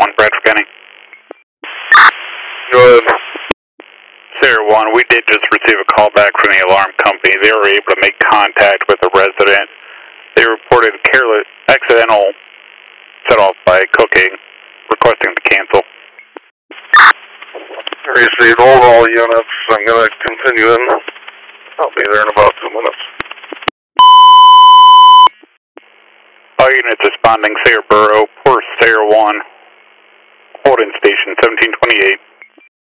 1, Bradford County. Go ahead. Sierra 1, we did just receive a call back from the alarm company. They were able to make contact with the resident. They reported careless, accidental set-off by cooking, requesting to cancel. Received. Hold all units. I'm going to continue in. I'll be there in about 2 minutes. All units responding, Sierra Borough, Port Sierra 1, Holden Station 1728.